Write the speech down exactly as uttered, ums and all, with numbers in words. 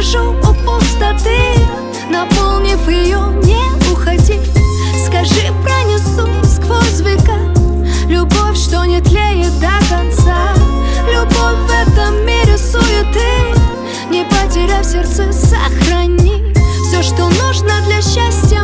прошу у пустоты, наполнив ее, не уходи. Скажи, пронесу сквозь века любовь, что не тлеет до конца. Любовь в этом мире суеты, не потеряв сердце, сохрани все, что нужно для счастья.